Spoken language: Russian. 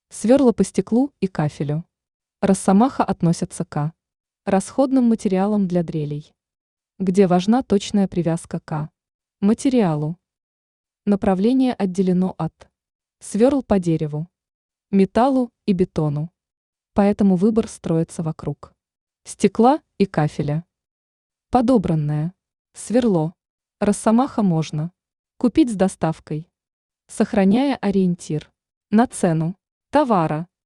Сверла по стеклу и кафелю. Росомаха относятся к расходным материалам для дрелей, где важна точная привязка к материалу. Направление отделено от сверл по дереву, металлу и бетону. Поэтому выбор строится вокруг стекла и кафеля. Подобранное сверло Росомаха можно купить с доставкой, сохраняя ориентир на цену товара.